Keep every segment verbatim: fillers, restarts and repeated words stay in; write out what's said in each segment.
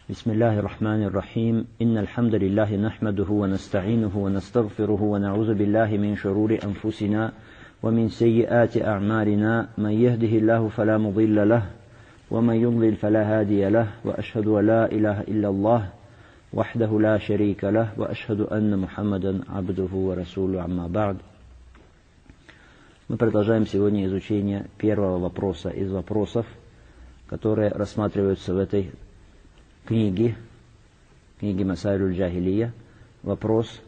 بسم الله الرحمن الرحيم إن الحمد لله نحمده ونستعينه ونستغفره ونعوذ بالله من شرور أنفسنا ومن سيئات أعمالنا من يهده الله فلا مضل له ومن يضلل فلا هادي له وأشهد أن لا إله إلا الله وحده لا شريك له وأشهد أن محمدا عبده ورسوله أما بعد. Мы продолжаем сегодня изучение первого вопроса из вопросов, которые рассматриваются в этой книги, книги Масаиль аль-Джахилия, вопрос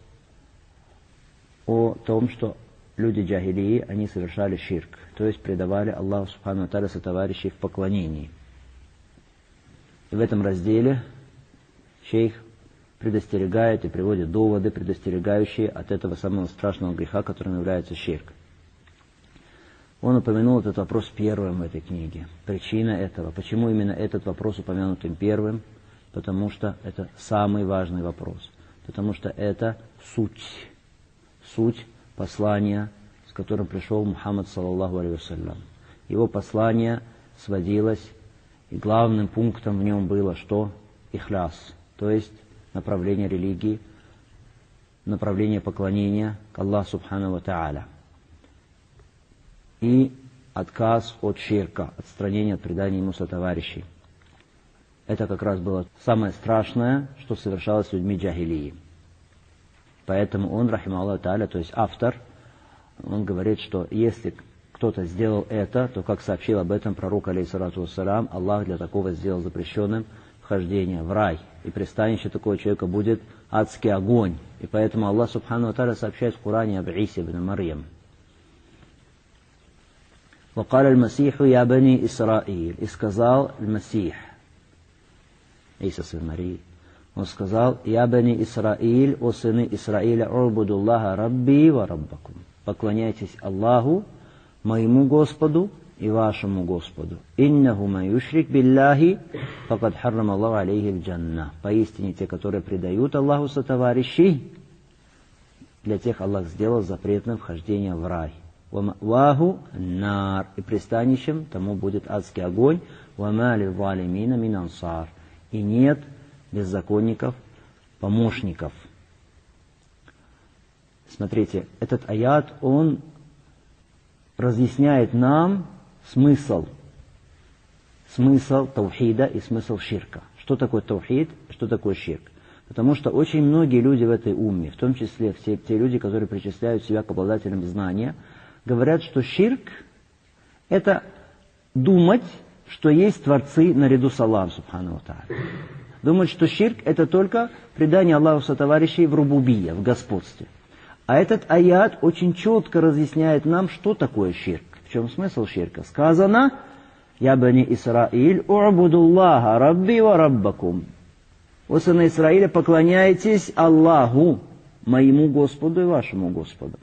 о том, что люди джахилии, они совершали ширк, то есть предавали Аллаху Субхану ва Тааля сотоварищей в поклонении. И в этом разделе шейх предостерегает и приводит доводы, предостерегающие от этого самого страшного греха, которым является ширк. Он упомянул этот вопрос первым в этой книге. Причина этого. Почему именно этот вопрос упомянут им первым? Потому что это самый важный вопрос. Потому что это суть. Суть послания, с которым пришел Мухаммад саллаллаху алейхи вассалям. Его послание сводилось, и главным пунктом в нем было что? Ихляс. То есть направление религии, направление поклонения к Аллаху Субхану ва Тааля. И отказ от ширка, отстранение от предания ему сотоварищей. Это как раз было самое страшное, что совершалось с людьми джахилии. Поэтому он, рахима Аллаху тааля, то есть автор, он говорит, что если кто-то сделал это, то, как сообщил об этом пророк, алейхиссалату вассалям, Аллах для такого сделал запрещенным вхождение в рай. И пристанище такого человека будет адский огонь. И поэтому Аллах Субхану ва Тааля сообщает в Коране об Исе ибн Марьям. وقال المسيح يا بني إسرائيل. И сказал Масих, Иса сын Марии, он сказал: «Я бани Исраиль, о сыны Исраиля, убуду Аллаха рабби ва раббакум». Поклоняйтесь Аллаху, моему Господу и вашему Господу. «Иннаху ман юшрик биллахи, факад харрам Аллаху алейхи аль-джанна». Поистине те, которые предают Аллаху сотоварищей, для тех Аллах сделал запретным вхождение в рай. «Вама'ваху нар». И пристанищем тому будет адский огонь. «Вама лил-залимина мин ансар». И нет беззаконников, помощников. Смотрите, этот аят, он разъясняет нам смысл, смысл таухида и смысл ширка. Что такое таухид, что такое ширк. Потому что очень многие люди в этой умме, в том числе все те люди, которые причисляют себя к обладателям знания, говорят, что ширк – это думать, что есть творцы наряду с Аллахом Субхану ва Тааля. Думают, что ширк – это только предание Аллаху сотоварищей в рубубия, в господстве. А этот аят очень четко разъясняет нам, что такое ширк. В чем смысл ширка? Сказано: «Я бани Исраиль, убуду Аллаха рабби ва раббакум». О сыны Исраиля, поклоняйтесь Аллаху, моему Господу и вашему Господу.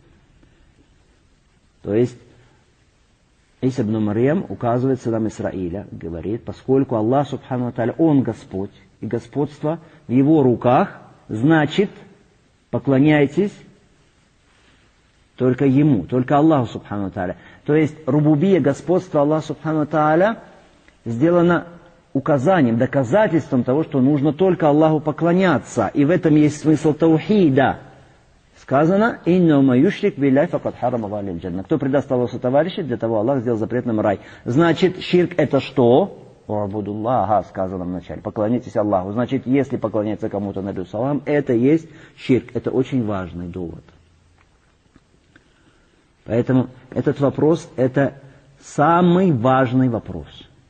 То есть Иса ибн Марьям указывает сынам Исраиля, говорит, поскольку Аллах Субхану ва Тааля, Он Господь, и господство в Его руках, значит, поклоняйтесь только Ему, только Аллаху Субхану ва Тааля. То есть рубубия, господство Аллаха Субхану ва Тааля сделано указанием, доказательством того, что нужно только Аллаху поклоняться. И в этом есть смысл таухида. Сказано: «Инна ма юшрик билляхи факад харрама Аллаху алейхи аль-джанна». Кто предаст Аллаху сотоварищей, для того Аллах сделал запретным рай. Значит, ширк это что? «Убуду Аллаха», сказано в начале. Поклонитесь Аллаху. Значит, если поклоняться кому-то наряду с Аллахом, это есть ширк. Это очень важный довод. Поэтому этот вопрос, это самый важный вопрос.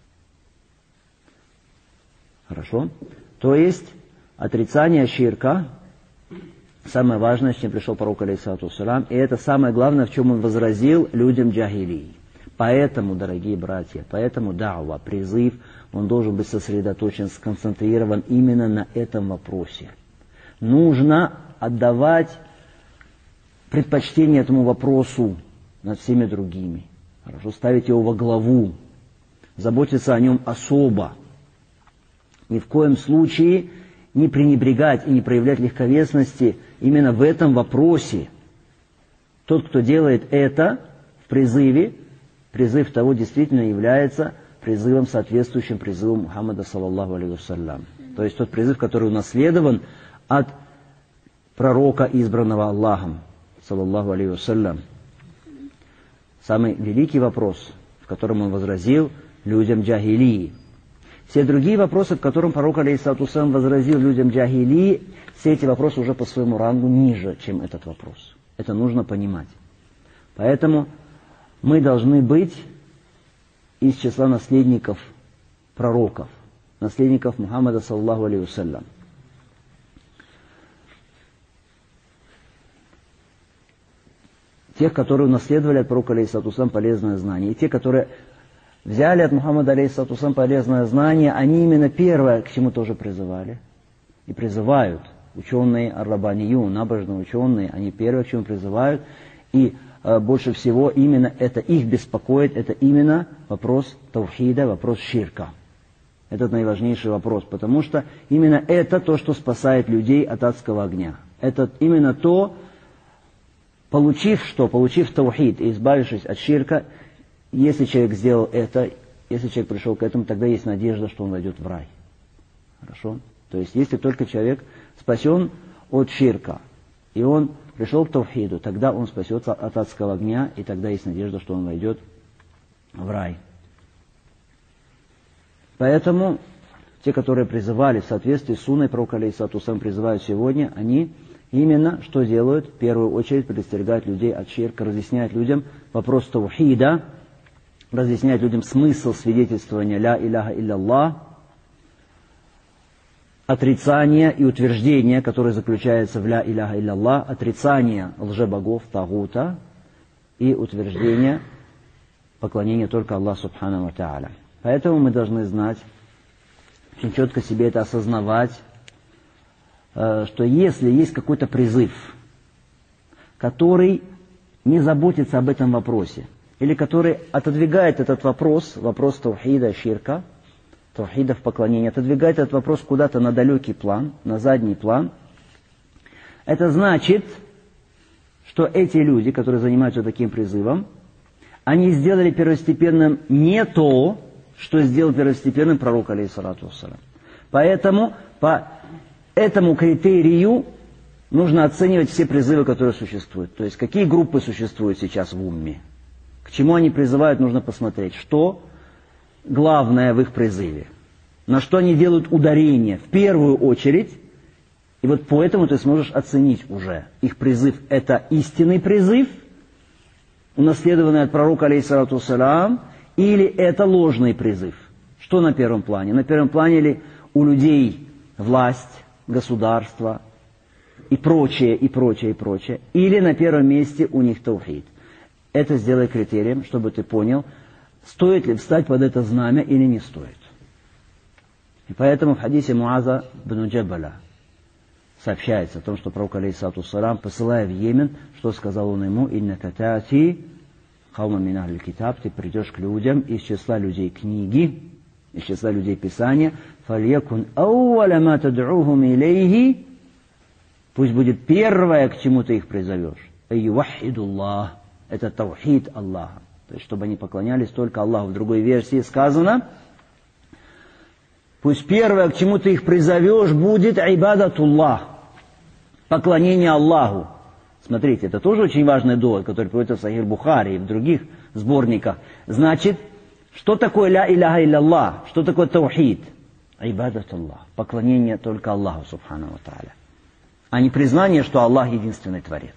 Хорошо? То есть, отрицание ширка, самое важное, с чем пришел пророк, алейхиссалату вассалям, и это самое главное, в чем он возразил людям джахилии. Поэтому, дорогие братья, поэтому да'ва, призыв, он должен быть сосредоточен, сконцентрирован именно на этом вопросе. Нужно отдавать предпочтение этому вопросу над всеми другими. Хорошо, ставить его во главу, заботиться о нем особо. Ни в коем случае не пренебрегать и не проявлять легковесности именно в этом вопросе. Тот, кто делает это в призыве, призыв того действительно является призывом, соответствующим призыву Мухаммада саллаллаху алейхи вассалям. то есть тот призыв, который унаследован от пророка, избранного Аллахом, саллаллаху алейхи вассалям. Самый великий вопрос, в котором он возразил людям джахилии. Все другие вопросы, в которых пророк, алейхиссалату вассалям, возразил людям джахилии, все эти вопросы уже по своему рангу ниже, чем этот вопрос. Это нужно понимать. Поэтому мы должны быть из числа наследников пророков, наследников Мухаммада, саллаллаху алейхи вассалям. Тех, которые унаследовали от пророка, алейхиссалату вассалям, полезное знание. И те, которые взяли от Мухаммада, алейхиссалату вассалям, полезное знание, они именно первое к чему тоже призывали. И призывают. Ученые, ар-раббанию, набожные ученые, они первые к чему призывают. И э, больше всего именно это их беспокоит, это именно вопрос таухида, вопрос ширка. Это наиважнейший вопрос, потому что именно это то, что спасает людей от адского огня. Это именно то, получив что? Получив таухид и избавившись от ширка, если человек сделал это, если человек пришел к этому, тогда есть надежда, что он войдет в рай. Хорошо? То есть, если только человек спасен от ширка, и он пришел к таухиду, тогда он спасется от адского огня, и тогда есть надежда, что он войдет в рай. Поэтому те, которые призывали в соответствии с сунной пророка, алейхиссалату вассалям, призывают сегодня, они именно что делают? В первую очередь предостерегают людей от ширка, разъясняют людям вопрос таухида, разъясняют людям смысл свидетельствования ля иляха илляллах, отрицание и утверждение, которое заключается в ля иляха илляллах, отрицание лжебогов, тагута, и утверждение поклонения только Аллаху субхану ва тааля. Поэтому мы должны знать, очень четко себе это осознавать, что если есть какой-то призыв, который не заботится об этом вопросе, или который отодвигает этот вопрос, вопрос таухида, ширка, таухида в поклонении, отодвигает этот вопрос куда-то на далекий план, на задний план, это значит, что эти люди, которые занимаются таким призывом, они сделали первостепенным не то, что сделал первостепенным пророк, алейхиссалату вассалям. Поэтому по этому критерию нужно оценивать все призывы, которые существуют. То есть, какие группы существуют сейчас в умме. К чему они призывают, нужно посмотреть. Что главное в их призыве. На что они делают ударение в первую очередь. И вот по этому ты сможешь оценить уже. Их призыв – это истинный призыв, унаследованный от пророка, алейхиссалату вассалям, или это ложный призыв. Что на первом плане? На первом плане ли у людей власть, государство и прочее, и прочее, и прочее. Или на первом месте у них таухид. Это сделай критерием, чтобы ты понял, стоит ли встать под это знамя или не стоит. И поэтому в хадисе Муаза бн Джабаля сообщается о том, что пророк, алейхиссалату вассалям, посылая в Йемен, что сказал он ему: «Иннака таати каума мин ахлил китаб», ты придешь к людям из числа людей книги, из числа людей Писания, «Фальякун ауаля ма тад'ухум илейхи», пусть будет первое, к чему ты их призовешь, «Айювахидуллах», это таухид Аллаха, то есть чтобы они поклонялись только Аллаху. В другой версии сказано, пусть первое, к чему ты их призовешь, будет айбадатуллах, поклонение Аллаху. Смотрите, это тоже очень важный довод, который приводится в Сахих Бухари и в других сборниках. Значит, что такое ля иляха илляллах? Что такое таухид? Айбадатуллах, поклонение только Аллаху субхану ва тааля, а не признание, что Аллах единственный Творец.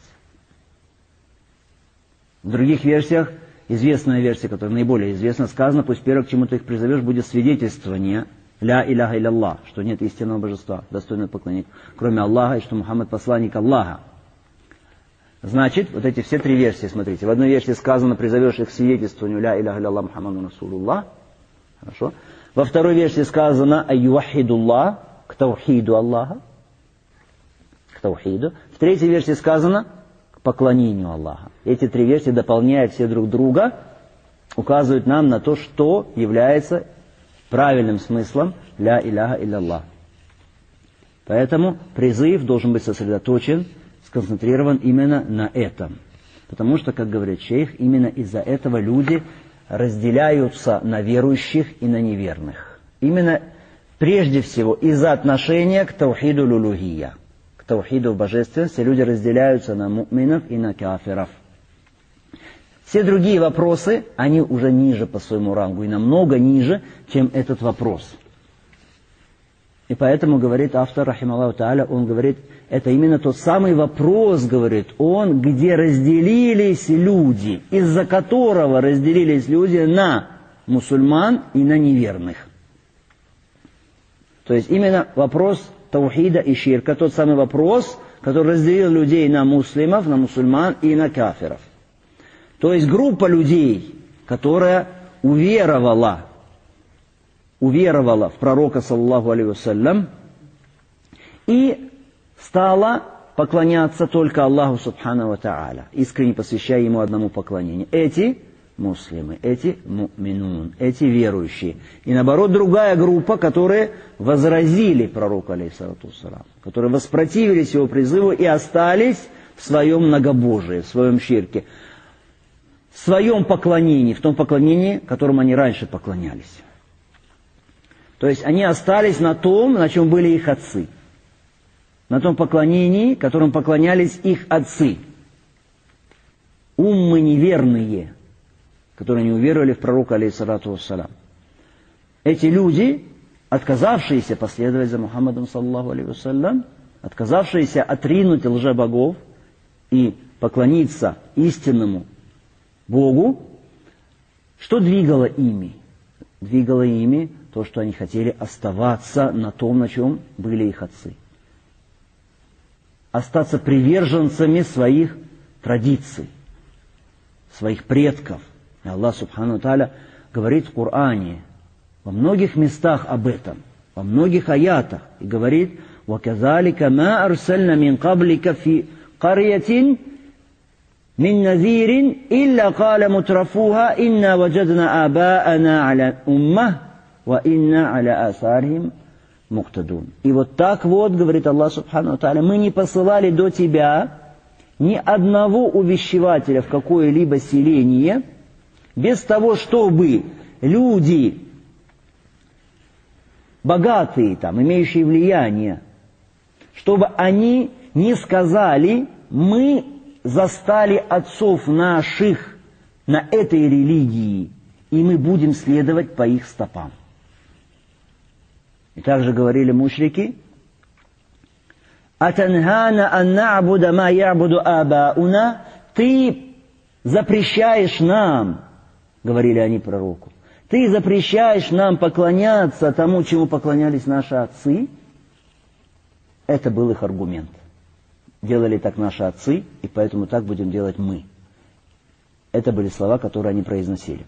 В других версиях, известная версия, которая наиболее известна, сказано, пусть первое, к чему ты их призовешь, будет свидетельствование ля иляха илляллах, что нет истинного божества, достойного поклонения, кроме Аллаха, и что Мухаммад посланник Аллаха. Значит, вот эти все три версии, смотрите. В одной версии сказано, призовешь их к свидетельствованию ля иляха илляллах Мухаммаду Расулуллах. Хорошо. Во второй версии сказано айювахидуллах, к таухиду Аллаха. К таухиду. В третьей версии сказано к поклонению Аллаха. Эти три версии, дополняя все друг друга, указывают нам на то, что является правильным смыслом ля иляха илляллах. Поэтому призыв должен быть сосредоточен, сконцентрирован именно на этом. Потому что, как говорит шейх, именно из-за этого люди разделяются на верующих и на неверных. Именно Прежде всего, из-за отношения к таухиду лулухия, к таухиду божественности. Люди разделяются на му'минов и на кафиров. Все другие вопросы, они уже ниже по своему рангу, и намного ниже, чем этот вопрос. И поэтому, говорит автор, рахималлаху тааля, он говорит, это именно тот самый вопрос, говорит он, где разделились люди, из-за которого разделились люди на мусульман и на неверных. То есть именно вопрос таухида и ширка, тот самый вопрос, который разделил людей на муслимов, на мусульман и на кафиров. То есть группа людей, которая уверовала, уверовала в пророка, саллаллаху алейхи вассалям, и стала поклоняться только Аллаху субхану ва тааля, искренне посвящая Ему одному поклонению. Эти муслимы, эти му'минун, эти верующие. И наоборот, другая группа, которые возразили пророку, алейхиссалату вассалам, которые воспротивились его призыву и остались в своем многобожии, в своем ширке, в своем поклонении, в том поклонении, которому они раньше поклонялись. То есть они остались на том, на чем были их отцы. На том поклонении, которым поклонялись их отцы. Уммы неверные, которые не уверовали в пророка, алейхиссалату вассалам. Эти люди, отказавшиеся последовать за Мухаммадом, саллаллаху алейхи вассалям, отказавшиеся отринуть лжебогов и поклониться истинному Богу, что двигало ими? Двигало ими то, что они хотели оставаться на том, на чем были их отцы. Остаться приверженцами своих традиций, своих предков. И Аллах субхану ва тааля говорит в Коране во многих местах об этом, во многих аятах, и говорит: وَكَذَلِكَ مَا أَرْسَلْنَا مِنْ قَبْلِكَ فِي قَرْيَةٍ مِنْ نَذِيرٍ إِلَّا قَالَ مُتْرَفُوهَا إِنَّا وَجَدْنَا آبَاءَنَا عَلَى أُمَّةٍ وَإِنَّا عَلَى آثَارِهِمْ مُقْتَدُونَ. И вот так вот, говорит Аллах субхану ва тааля, мы не посылали до тебя ни одного увещевателя в какое-либо селение, без того, чтобы люди, богатые, там, имеющие влияние, чтобы они не сказали: мы застали отцов наших на этой религии, и мы будем следовать по их стопам. И также говорили мушрики: «Атанхана ан на'буда ма я'буду абауна», ты запрещаешь нам, говорили они пророку, ты запрещаешь нам поклоняться тому, чему поклонялись наши отцы. Это был их аргумент. Делали так наши отцы, и поэтому так будем делать мы. Это были слова, которые они произносили.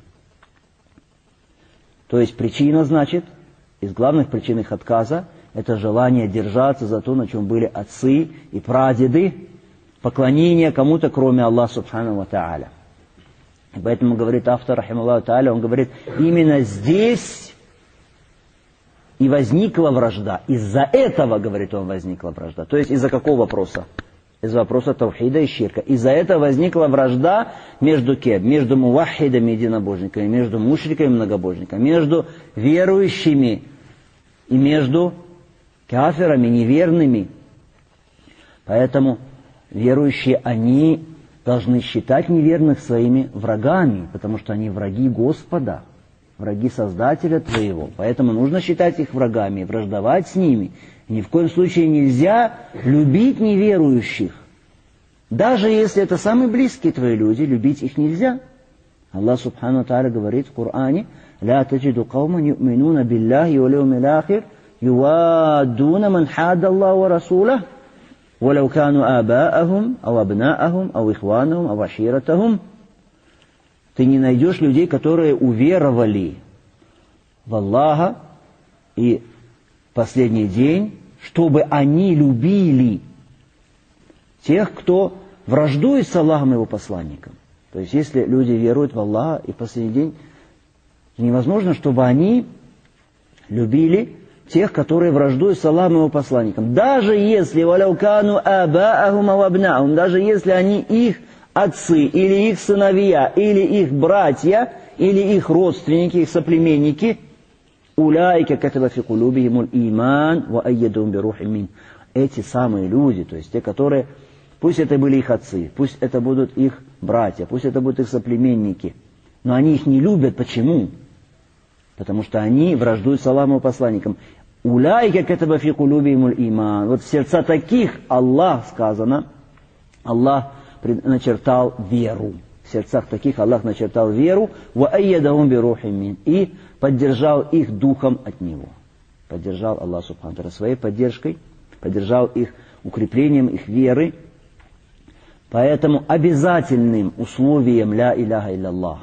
То есть причина, значит, из главных причин их отказа, это желание держаться за то, на чем были отцы и прадеды, поклонение кому-то, кроме Аллаха субхану ва тааля. И поэтому, говорит автор, рахималлаху тааля, он говорит, именно здесь и возникла вражда. Из-за этого, говорит он, возникла вражда. То есть из-за какого вопроса? Из-за вопроса таухида и ширка. Из-за этого возникла вражда между кем? Между муваххидами, единобожниками, между мушриками и многобожниками, между верующими и между кафирами, неверными. Поэтому верующие, они должны считать неверных своими врагами, потому что они враги Господа, враги Создателя твоего. Поэтому нужно считать их врагами, враждовать с ними. Ни в коем случае нельзя любить неверующих. Даже если это самые близкие твои люди, любить их нельзя. Аллах субхану ва тааля говорит в Коране: «Ла таджиду кауман ю'минуна биллахи вал яумил ахир юаддуна ман хадда Аллаха ва расулаху ولو كانوا آباءهم أو أبناءهم أو إخوانهم أو عشيرتهم». Ты не найдешь людей, которые уверовали в Аллаха и последний день, чтобы они любили тех, кто враждует с Аллахом и Его посланником. То есть, если люди веруют в Аллаха и последний день, невозможно, чтобы они любили тех, которые враждуют с Аллахом и Его посланником. Даже если валяукану абаахум авабнаахум, даже если они их отцы, или их сыновья, или их братья, или их родственники, их соплеменники, Уляйка катаба фи кулубихимуль иман ва айядахум бирухим мин. Эти самые люди, то есть те, которые, пусть это были их отцы, пусть это будут их братья, пусть это будут их соплеменники, но они их не любят. Почему? Потому что они враждуют с Аллахом и посланником. Уляйка катаба фи кулубихимуль иман. Вот в сердца таких Аллах, сказано, Аллах начертал веру. В сердцах таких Аллах начертал веру. Ва айядахум бирухим мин. И поддержал их духом от Него. Поддержал Аллах Субхану ва тааля своей поддержкой, поддержал их укреплением их веры. Поэтому обязательным условием ля иляха илляллах,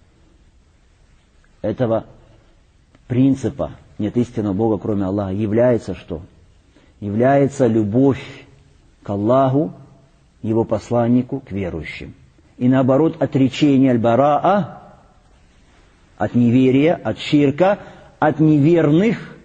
этого принципа нет истинного Бога, кроме Аллаха, является что? Является любовь к Аллаху, Его посланнику, к верующим. И наоборот, отречение аль-бараа от неверия, от ширка, от неверных,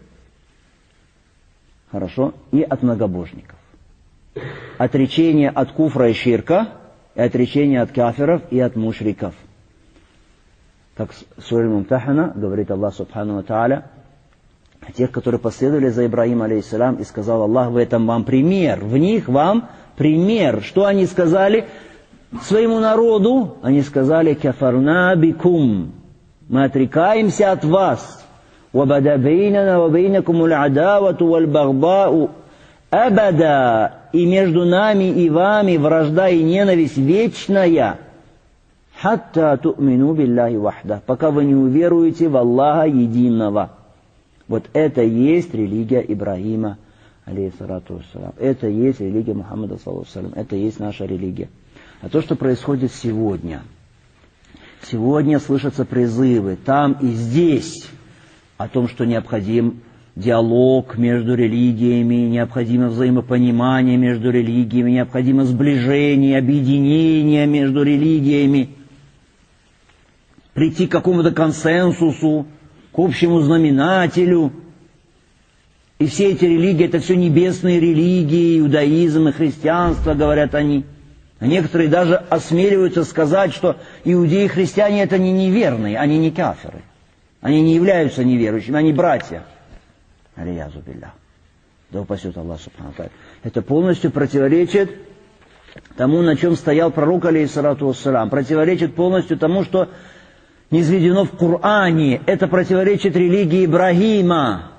хорошо, и от многобожников. Отречение от куфра и ширка, и отречение от кафиров и от мушриков. Как в суре Мумтахана говорит Аллах Субхану ва Тааля, тех, которые последовали за Ибрахим алейхиссалям, и сказал Аллах: в этом вам пример, в них вам пример. Что они сказали своему народу? Они сказали: кафарна бикум, мы отрекаемся от вас. وَبَدَ بَيْنَنَا وَبَيْنَكُمُ الْعَدَاوَةُ وَالْبَغْضَاءُ أَبَدًا. И между нами и вами вражда и ненависть вечная. حَتَّى تُؤْمِنُوا بِاللَّهِ وَحْدَهُ. Пока вы не уверуете в Аллаха единого. Вот это и есть религия Ибрахима, алейхиссалату вассалям. Это и есть религия Мухаммада, саллаллаху алейхи ва саллям. Это и есть наша религия. А то, что происходит сегодня. Сегодня слышатся призывы там и здесь о том, что необходим диалог между религиями, необходимо взаимопонимание между религиями, необходимо сближение, объединение между религиями, прийти к какому-то консенсусу, к общему знаменателю. И все эти религии — это все небесные религии, иудаизм и христианство, говорят они. А некоторые даже осмеливаются сказать, что иудеи и христиане — это не неверные, они не кафиры. Они не являются неверующими, они братья. Алиязу биллях. Да упасет Аллах Субхану ва Тааля. Это полностью противоречит тому, на чем стоял пророк, алейхиссалату вассалям. Противоречит полностью тому, что низведено в Коране. Это противоречит религии Ибрахима,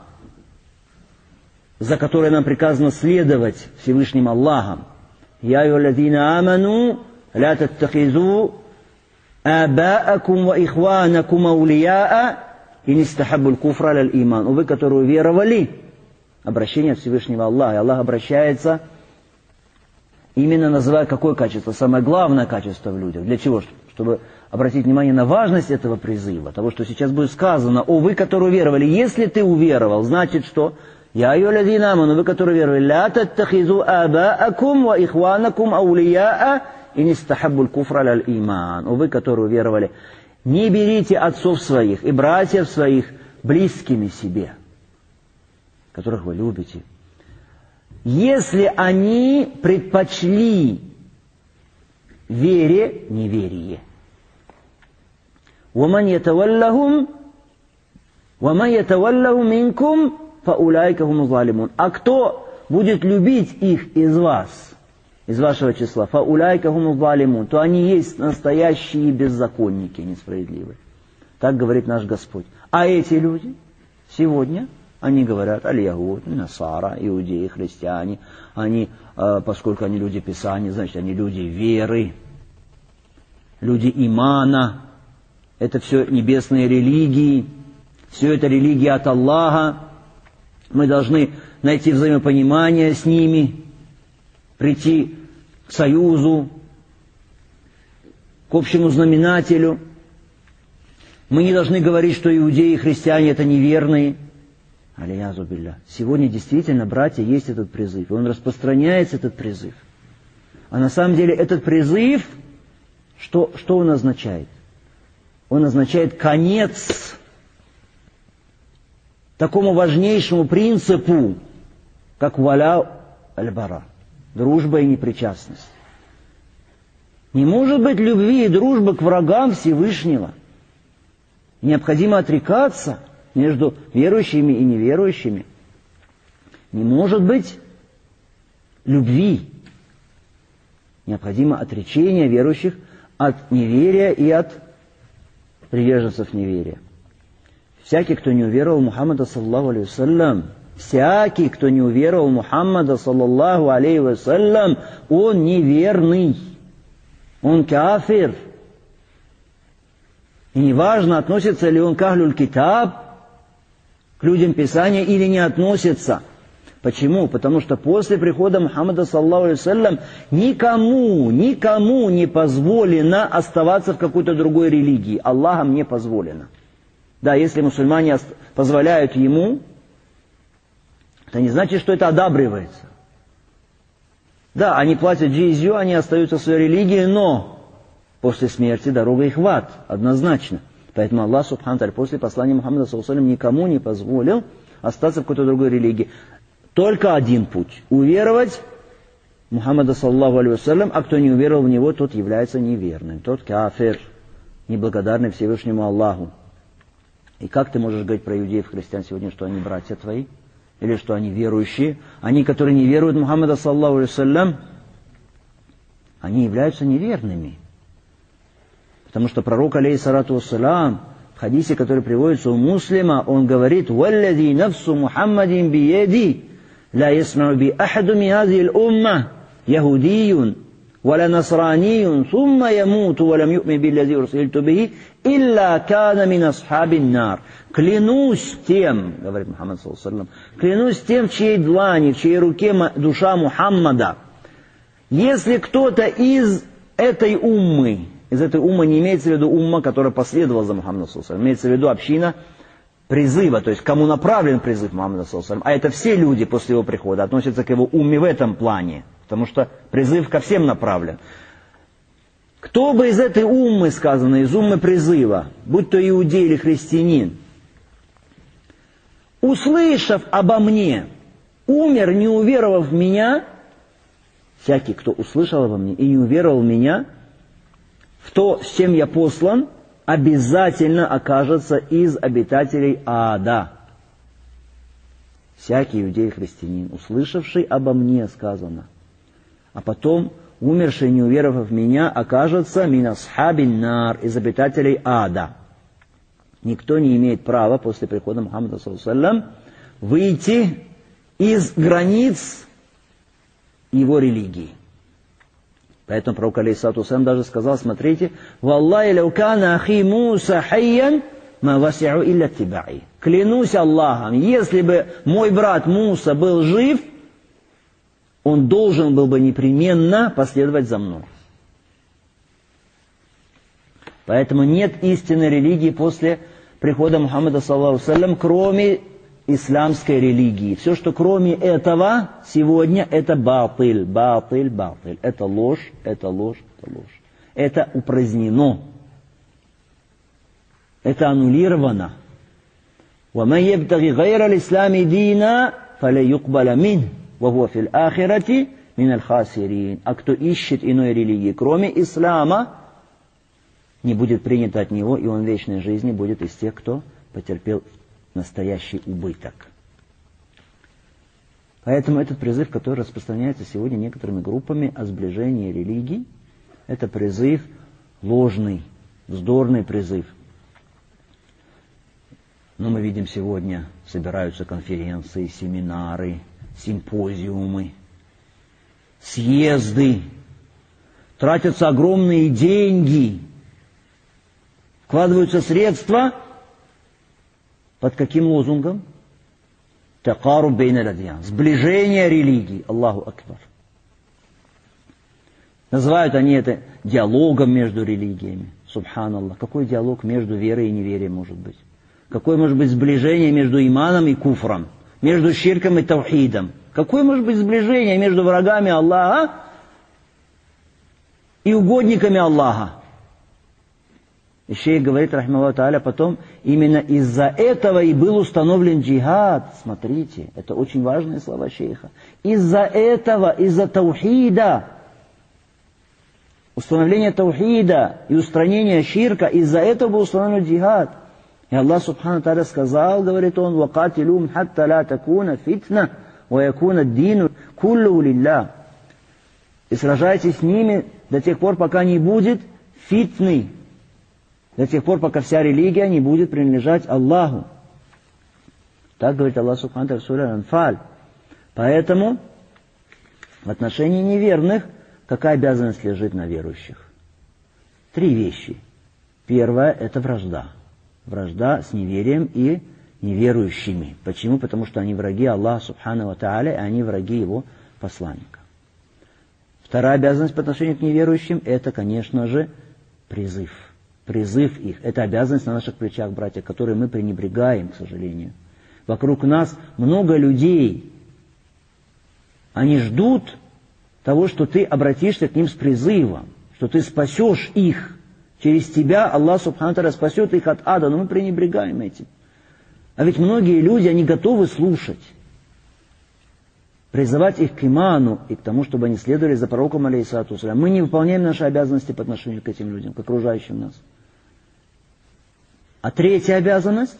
за которой нам приказано следовать Всевышним Аллахом. Я айюхаллазина аману ля таттахизу абаакум ва ихванакум аулияа и нистахаббуль куфра аль иман. Вы, которые уверовали, обращение от Всевышнего Аллаха. И Аллах обращается, именно называя какое качество? Самое главное качество в людях. Для чего? Чтобы обратить внимание на важность этого призыва, того, что сейчас будет сказано: о, вы, которые уверовали. Если ты уверовал, значит что? Я айюхаллазина аману, вы, которые уверовали, ля таттахизу абаакум ва ихванакум аулияа и нистахаббуль куфра аль иман. О, вы, которые уверовали, не берите отцов своих и братьев своих близкими себе, которых вы любите, если они предпочли вере неверие. وَمَنْ يَتَوَلَّهُمْ وَمَنْ يَتَوَلَّهُ مِنْكُمْ فَأُولَٰئِكَ هُمُ الظَّالِمُونَ. А кто будет любить их из вас, из вашего числа, فَأُولَٰئِكَ هُمُ الظَّالِمُونَ, то они есть настоящие беззаконники, несправедливые. Так говорит наш Господь. А эти люди сегодня, они говорят: аль-Ягуд, Насара, иудеи, христиане. Они, поскольку они люди Писания, значит, они люди веры, люди имана. Это все небесные религии, все это религия от Аллаха. Мы должны найти взаимопонимание с ними, прийти к союзу, к общему знаменателю. Мы не должны говорить, что иудеи и христиане — это неверные. Алиязу билля. Сегодня действительно, братья, есть этот призыв, и он распространяется, этот призыв. А на самом деле этот призыв, что, что он означает? Он означает конец такому важнейшему принципу, как валя аль-бара, дружба и непричастность. Не может быть любви и дружбы к врагам Всевышнего. Необходимо отрекаться, между верующими и неверующими. Не может быть любви. Необходимо отречение верующих от неверия и от приверженцев неверия. Всякий, кто не уверовал в Мухаммада, саллаллаху алейхи вассалям, всякий, кто не уверовал в Мухаммада, саллаллаху алейхи вассалям, он неверный, он кафир. И неважно, относится ли он к ахлюль китаб, к людям Писания, или не относится. Почему? Потому что после прихода Мухаммада, саллаллаху алейхи вассалям, никому, никому не позволено оставаться в какой-то другой религии. Аллахом не позволено. Да, если мусульмане позволяют ему, это не значит, что это одабривается. Да, они платят джизью, они остаются в своей религии, но после смерти дорога их в ад, однозначно. Поэтому Аллах, субхану ва тааля, после послания Мухаммада, саллаллаху алейхи вассалям, никому не позволил остаться в какой-то другой религии. Только один путь. Уверовать в Мухаммада, саллаллаху алейхи вассалям, а кто не уверовал в него, тот является неверным. Тот кафир, неблагодарный Всевышнему Аллаху. И как ты можешь говорить про иудеев и христиан сегодня, что они братья твои? Или что они верующие? Они, которые не веруют в Мухаммада, саллаллаху алейхи вассалям, они являются неверными. Потому что пророк, алейхиссалату вассалям, в хадисе, который приводится у муслима, он говорит: «Валлади нафсу Мухаммадин биеди, ла ясмау би ахаду ми хази л-умма, яхудиюн, валя насраниюн, сумма ямуту, валям ю'ми биллади урсильту бихи, илля кана мин асхабин нар». Клянусь тем, говорит Мухаммад, саллаллаху алейхи вассалям, клянусь тем, в чьей длани, в чьей руке душа Мухаммада. Если кто-то из этой уммы, из этой уммы не имеется в виду умма, которая последовала за Мухаммадом, саллаллаху алейхи вассалям, имеется в виду община призыва, то есть кому направлен призыв Мухаммада, саллаллаху алейхи вассалям, а это все люди после его прихода относятся к его умме в этом плане, потому что призыв ко всем направлен. Кто бы из этой уммы, сказано, из уммы призыва, будь то иудей или христианин, услышав обо мне, умер, не уверовав в меня, всякий, кто услышал обо мне и не уверовал в меня, в то, с чем я послан, обязательно окажется из обитателей ада. Всякий иудей и христианин, услышавший обо мне, сказано, а потом умерший, не уверовав в меня, окажется мин асхабин нар, из обитателей ада. Никто не имеет права после прихода Мухаммада, саллаллаху алейхи вассалям, выйти из границ его религии. Поэтому пророк, алейхиссалату вассалям, даже сказал: смотрите, «Валлахи лау кана ахи Муса хайян, ма васи'у илля тиба'i». Клянусь Аллахом, если бы мой брат Муса был жив, он должен был бы непременно последовать за мной. Поэтому нет истинной религии после прихода Мухаммада, саллаллаху алейхи вассалям, кроме исламской религии. Все, что кроме этого сегодня, это батыль, батыль, батыль. Это ложь, это ложь, это ложь. Это упразднено. Это аннулировано. وَمَنْ يَبْتَغِ غَيْرَ الْإِسْلَامِ دِينًا فَلَا يُقْبَلَ مِنْهُ وَهُوَ فِي الْآخِرَةِ مِنَ الْخَاسِرِينَ. А кто ищет иной религии, кроме ислама, не будет принято от него, и он в вечной жизни будет из тех, кто потерпел настоящий убыток. Поэтому этот призыв, который распространяется сегодня некоторыми группами о сближении религий, это призыв ложный, вздорный призыв. Но мы видим сегодня, собираются конференции, семинары, симпозиумы, съезды, тратятся огромные деньги, вкладываются средства. Под каким лозунгом? Такаруб бейна ладьян. Сближение религий. Аллаху акбар. Называют они это диалогом между религиями. Субханаллах. Какой диалог между верой и неверием может быть? Какое может быть сближение между иманом и куфром? Между ширком и таухидом? Какое может быть сближение между врагами Аллаха и угодниками Аллаха? И шейх говорит, рахимахуллаху тааля, потом, именно из-за этого и был установлен джихад. Смотрите, это очень важные слова шейха. Из-за этого, из-за таухида, установления таухида и устранения ширка, из-за этого был установлен джихад. И Аллах Субхану Тааля сказал, говорит он, «Вакатилум хатта ла такуна фитна, ва якуна дину куллу лилля». И сражайтесь с ними до тех пор, пока не будет фитны, до тех пор, пока вся религия не будет принадлежать Аллаху. Так говорит Аллах Субхану Тааля в суре Анфаль. Поэтому в отношении неверных какая обязанность лежит на верующих? Три вещи. Первое – это вражда. Вражда с неверием и неверующими. Почему? Потому что они враги Аллаха Субхану ва Тааля, и они враги Его посланника. Вторая обязанность по отношению к неверующим – это, конечно же, призыв. Призыв их. Это обязанность на наших плечах, братья, которые мы пренебрегаем, к сожалению. Вокруг нас много людей. Они ждут того, что ты обратишься к ним с призывом, что ты спасешь их. Через тебя Аллах Субхану Тааля спасет их от ада, но мы пренебрегаем этим. А ведь многие люди, они готовы слушать, призывать их к иману и к тому, чтобы они следовали за пророком, алейхиссалату вассалям. Мы не выполняем наши обязанности по отношению к этим людям, к окружающим нас. А третья обязанность,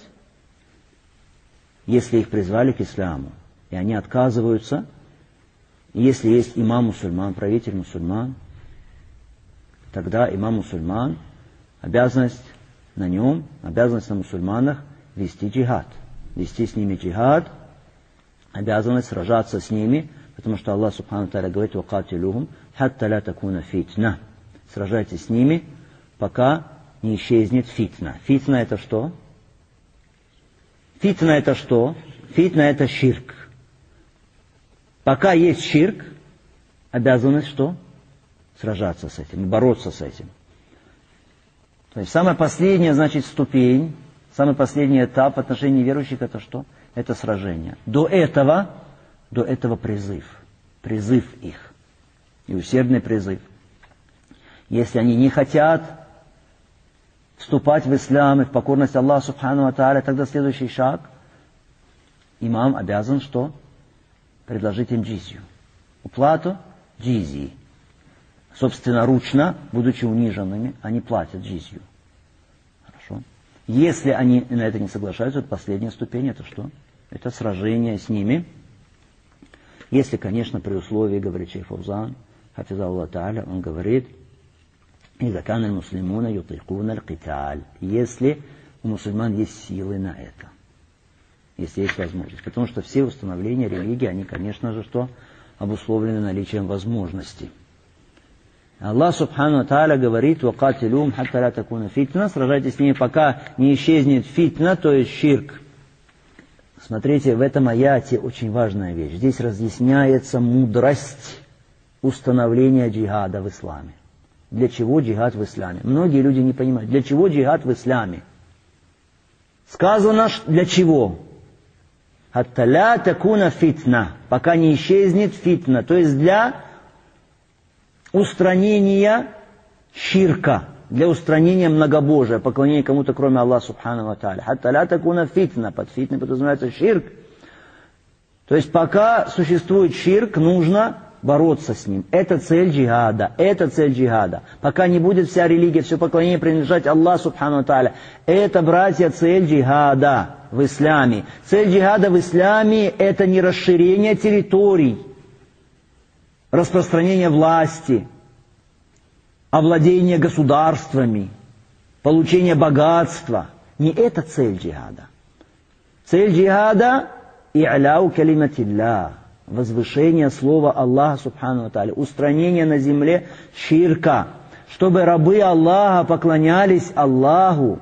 если их призвали к исламу, и они отказываются, если есть имам мусульман, правитель мусульман, тогда имам мусульман, обязанность на нем, обязанность на мусульманах вести джихад. Вести с ними джихад, обязанность сражаться с ними, потому что Аллах Субхану Тааля говорит: «Вакатилухум хатта ла такуна фитна». Сражайтесь с ними, пока не исчезнет фитна. Фитна это что? Фитна это что? Фитна это ширк. Пока есть ширк, обязанность что? Сражаться с этим, бороться с этим. То есть самая последняя, значит, ступень, самый последний этап в отношении верующих это что? Это сражение. До этого, до этого призыв. Призыв их. И усердный призыв. Если они не хотят вступать в ислам и в покорность Аллаха Субхану ва Тааля, тогда следующий шаг. Имам обязан что? Предложить им джизью. Уплату джизии. Собственноручно, будучи униженными, они платят джизью. Хорошо. Если они на это не соглашаются, то последняя ступень это что? Это сражение с ними. Если, конечно, при условии, говорит шейх Фаузан, хафизаллаху тааля, он говорит: «Иза кана аль-муслимуна ютикуна аль-киталь». Если у мусульман есть силы на это. Если есть возможность. Потому что все установления религии, они, конечно же, что? Обусловлены наличием возможности. Аллах Субхану Тааля говорит: «Вакатилум хатта ла такуна фитна». Сражайтесь с ними, пока не исчезнет фитна, то есть ширк. Смотрите, в этом аяте очень важная вещь. Здесь разъясняется мудрость установления джихада в исламе. Для чего джихад в исламе? Многие люди не понимают, для чего джихад в исламе. Сказано, для чего? «Хатта ла такуна фитна», пока не исчезнет фитна, то есть для устранения ширка, для устранения многобожия, поклонения кому-то, кроме Аллаха Субхану ва Тааля. «Хатта ла такуна фитна», под фитной подразумевается ширк. То есть пока существует ширк, нужно бороться с ним. Это цель джихада, это цель джихада. Пока не будет вся религия, все поклонение принадлежать Аллаху Субхану ва Тааля. Это, братья, цель джихада в исламе. Цель джихада в исламе – это не расширение территорий, распространение власти, овладение государствами, получение богатства. Не это цель джихада. Цель джихада – и'ляу калиматилля, возвышение слова Аллаха Субхану ва Тааля, устранение на земле ширка, чтобы рабы Аллаха поклонялись Аллаху.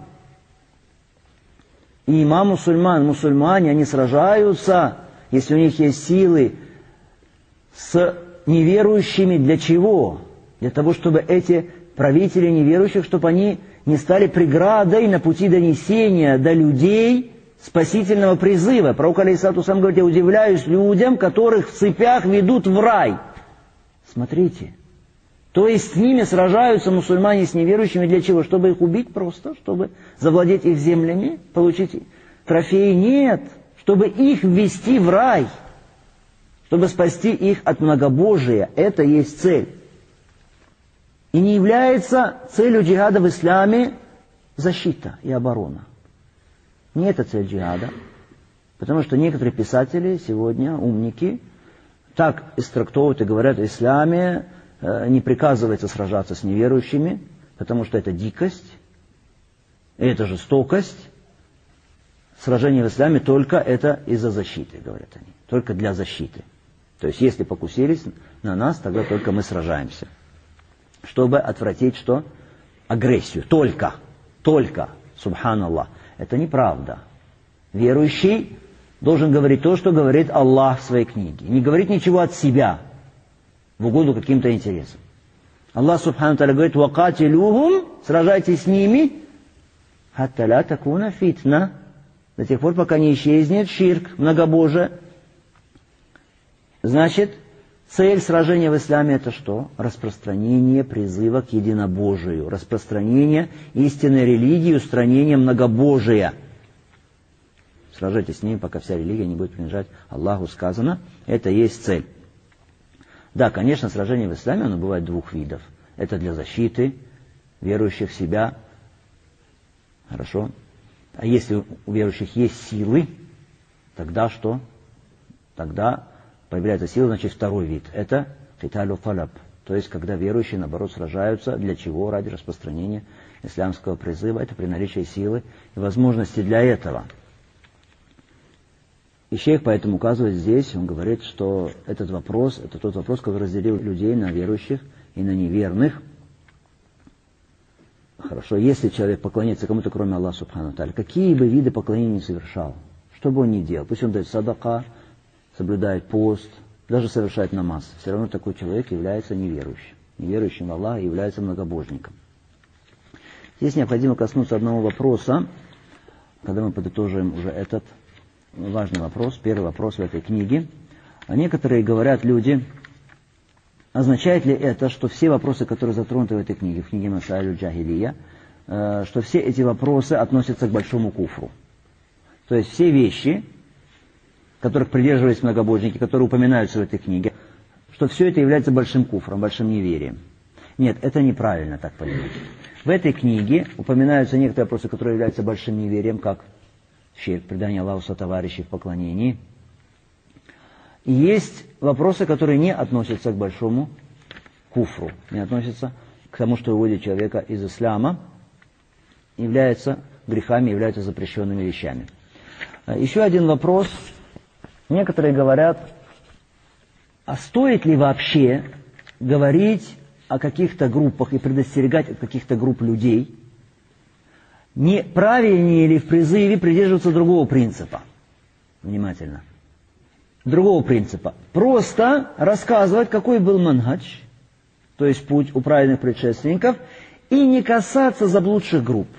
И имам мусульман, мусульмане, они сражаются, если у них есть силы, с неверующими. Для чего? Для того, чтобы эти правители неверующих, чтобы они не стали преградой на пути донесения до людей спасительного призыва. Пророк алейхиссалату вассалям говорит: «Я удивляюсь людям, которых в цепях ведут в рай». Смотрите. То есть с ними сражаются мусульмане с неверующими для чего? Чтобы их убить просто? Чтобы завладеть их землями? Получить трофеи? Нет. Чтобы их ввести в рай. Чтобы спасти их от многобожия. Это есть цель. И не является целью джихада в исламе защита и оборона. Не это цель джихада. Потому что некоторые писатели сегодня, умники, так истрактовывают и говорят, в исламе не приказывается сражаться с неверующими, потому что это дикость, это жестокость. Сражение в исламе только это из-за защиты, говорят они. Только для защиты. То есть, если покусились на нас, тогда только мы сражаемся. Чтобы отвратить что? Агрессию. Только. Только. Субханаллах. Это неправда. Верующий должен говорить то, что говорит Аллах в своей книге. Не говорить ничего от себя в угоду каким-то интересам. Аллах Субхану Тааля говорит: «Вакатилюхум», сражайтесь с ними, «хатта ля такуна фитна», до тех пор, пока не исчезнет ширк, многобожие. Значит, цель сражения в исламе это что? Распространение призыва к единобожию, распространение истинной религии, устранение многобожия. Сражайтесь с ними, пока вся религия не будет принадлежать Аллаху, сказано. Это и есть цель. Да, конечно, сражение в исламе, оно бывает двух видов. Это для защиты верующих себя. Хорошо. А если у верующих есть силы, тогда что? Тогда появляется сила, значит, второй вид. Это киталю талаб. То есть, когда верующие, наоборот, сражаются. Для чего? Ради распространения исламского призыва. Это при наличии силы и возможности для этого. И шейх поэтому указывает здесь, он говорит, что этот вопрос, это тот вопрос, который разделил людей на верующих и на неверных. Хорошо, если человек поклоняется кому-то, кроме Аллаха Субхану Тааля, какие бы виды поклонения не совершал, что бы он ни делал, пусть он дает садака, соблюдает пост, даже совершает намаз, все равно такой человек является неверующим. Неверующим в Аллаха является многобожником. Здесь необходимо коснуться одного вопроса, когда мы подытожим уже этот важный вопрос, первый вопрос в этой книге. А некоторые говорят люди, означает ли это, что все вопросы, которые затронуты в этой книге, в книге Масаилю Джахилия, что все эти вопросы относятся к большому куфру? То есть все вещи, которых придерживались многобожники, которые упоминаются в этой книге, что все это является большим куфром, большим неверием. Нет, это неправильно так понимать. В этой книге упоминаются некоторые вопросы, которые являются большим неверием, как ширк, предание Аллаху сотоварищей в поклонении. И есть вопросы, которые не относятся к большому куфру, не относятся к тому, что выводит человека из ислама, являются грехами, являются запрещенными вещами. Еще один вопрос. Некоторые говорят, а стоит ли вообще говорить о каких-то группах и предостерегать от каких-то групп людей? Не правильнее ли в призыве придерживаться другого принципа? Внимательно. Другого принципа. Просто рассказывать, какой был манхадж, то есть путь у праведных предшественников, и не касаться заблудших групп.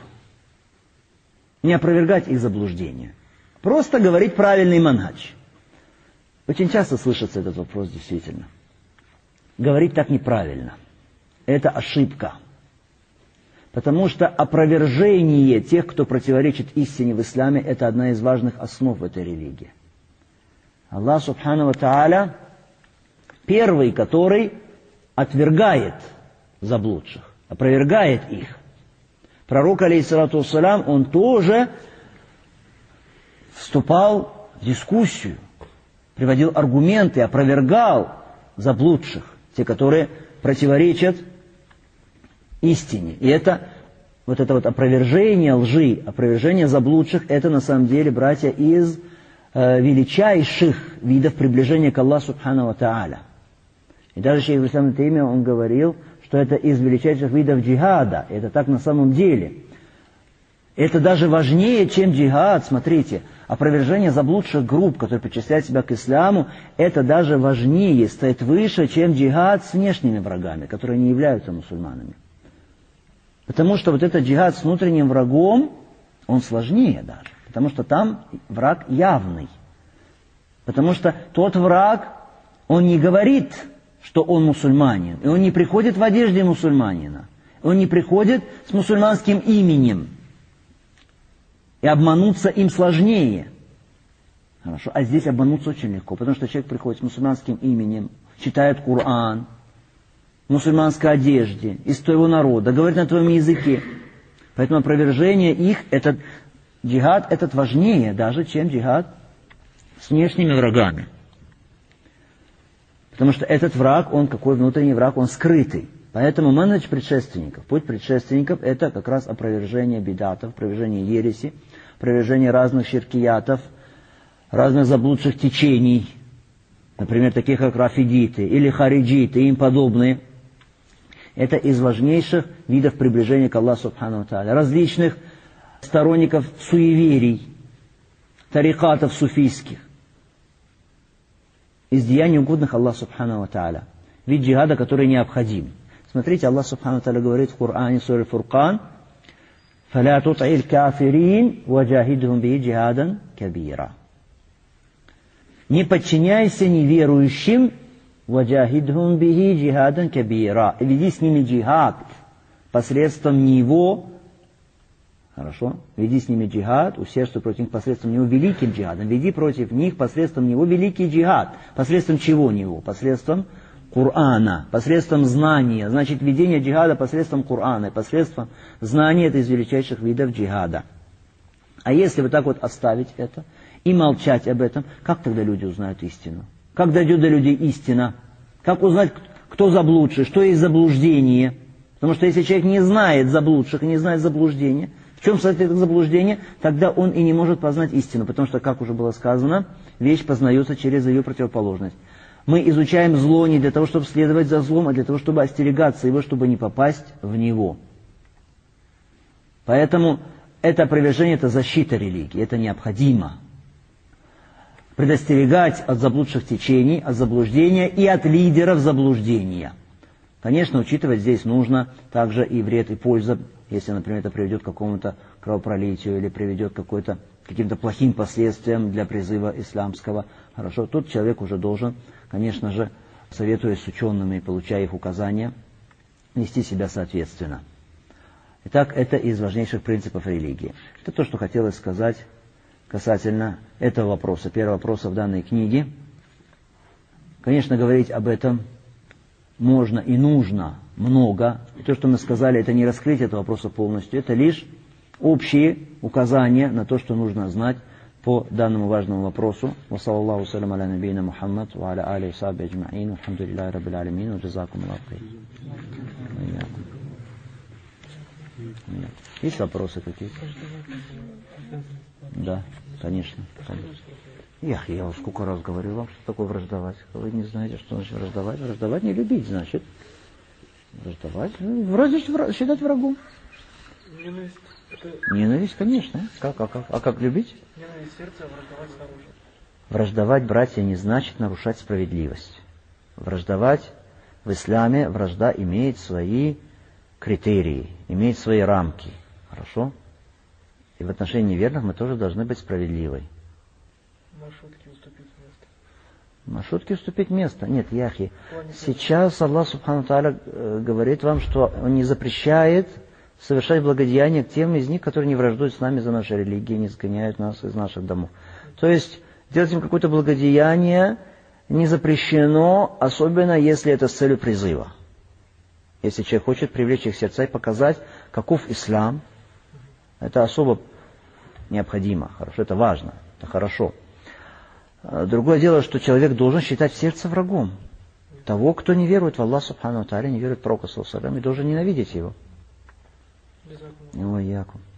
Не опровергать их заблуждения. Просто говорить правильный манхадж. Очень часто слышится этот вопрос действительно. Говорить так неправильно. Это ошибка. Потому что опровержение тех, кто противоречит истине в исламе, это одна из важных основ этой религии. Аллах Субхану ва Тааля первый, который отвергает заблудших, опровергает их. Пророк, алейхиссалату вассалям, он тоже вступал в дискуссию, приводил аргументы, опровергал заблудших, те, которые противоречат истине. И это, вот это вот опровержение лжи, опровержение заблудших, это на самом деле, братья, из э, величайших видов приближения к Аллаху Субхану ва Тааля. И даже шейх ибн Ибн Таймия, он говорил, что это из величайших видов джихада. Это так на самом деле. Это даже важнее, чем джихад. Смотрите, опровержение заблудших групп, которые причисляют себя к исламу, это даже важнее, стоит выше, чем джихад с внешними врагами, которые не являются мусульманами. Потому что вот этот джихад с внутренним врагом, он сложнее даже. Потому что там враг явный. Потому что тот враг, он не говорит, что он мусульманин. И он не приходит в одежде мусульманина. Он не приходит с мусульманским именем. И обмануться им сложнее. Хорошо. А здесь обмануться очень легко. Потому что человек приходит с мусульманским именем, читает Коран, в мусульманской одежде, из твоего народа, говорит на твоем языке. Поэтому опровержение их, это джихад этот важнее даже, чем джихад с внешними врагами. Потому что этот враг, он какой внутренний враг, он скрытый. Поэтому манхадж предшественников, путь предшественников, это как раз опровержение бидатов, опровержение ереси, опровержение разных ширкиятов, разных заблудших течений, например, таких как рафидиты или хариджиты и им подобные. Это из важнейших видов приближения к Аллаху Субхану ва Тааля. Различных сторонников суеверий, тарикатов суфийских. Из деяний угодных Аллаху Субхану ва Тааля. Вид джихада, который необходим. Смотрите, Аллах Субхану ва Тааля говорит в Коране, суре Фуркан: «Фаля тут'ил кафирин ваджахидхум би джихадан кабира». Не подчиняйся неверующим, ваджахидхум би джихадан кабира. И веди с ними джихад посредством него. Хорошо? Веди с ними джихад, усердствуй против них посредством него великим джихадом. Веди против них посредством него великий джихад. Посредством чего него? Посредством Корана, посредством знания. Значит, ведение джихада посредством Корана, посредством знания — это из величайших видов джихада. А если вот так вот оставить это и молчать об этом, как тогда люди узнают истину? Как дойдет до людей истина? Как узнать, кто заблудший, что есть заблуждение? Потому что если человек не знает заблудших и не знает заблуждения, в чем состоит это заблуждение, тогда он и не может познать истину. Потому что, как уже было сказано, вещь познается через ее противоположность. Мы изучаем зло не для того, чтобы следовать за злом, а для того, чтобы остерегаться его, чтобы не попасть в него. Поэтому это опровержение, это защита религии, это необходимо. Предостерегать от заблудших течений, от заблуждения и от лидеров заблуждения. Конечно, учитывать здесь нужно также и вред, и польза, если, например, это приведет к какому-то кровопролитию или приведет к какой-то, каким-то плохим последствиям для призыва исламского. Хорошо, тут человек уже должен, конечно же, советуясь с учеными и получая их указания, вести себя соответственно. Итак, это из важнейших принципов религии. Это то, что хотелось сказать касательно этого вопроса, первого вопроса в данной книге. Конечно, говорить об этом можно и нужно много. И то, что мы сказали, это не раскрытие этого вопроса полностью, это лишь общие указания на то, что нужно знать по данному важному вопросу. Ва саллаллаху салям аля набийна Мухаммад ва аля алихи сахби аджмаин. Алхамдулиллахи раббил алямин. Ва джазакум Аллаху хайр. Есть вопросы какие-то? Да, конечно. Я, я уже сколько раз говорил вам, что такое враждовать. Вы не знаете, что значит враждовать. Враждовать не любить, значит. Враждовать, вроде считать врагом. Ненависть. Это... Ненависть, конечно. Как, а, как, а как любить? Ненависть сердца, а враждовать снаружи. Враждовать, братья, не значит нарушать справедливость. Враждовать в исламе, вражда имеет свои критерии, имеет свои рамки. Хорошо? И в отношении неверных мы тоже должны быть справедливой. Маршрутки уступить место. Маршрутки уступить место? Нет, яхи. Сейчас Аллах Субхану Тааля говорит вам, что Он не запрещает совершать благодеяния к тем из них, которые не враждуют с нами за нашей религией, не сгоняют нас из наших домов. То есть делать им какое-то благодеяние не запрещено, особенно если это с целью призыва. Если человек хочет привлечь их сердца и показать, каков ислам, это особо необходимо, хорошо, это важно, это хорошо. Другое дело, что человек должен считать в сердце врагом того, кто не верует в Аллах Субхану Тааля, не верует в Пророка саллаллаху алейхи ва саллям, и должен ненавидеть его. Ой, Яков.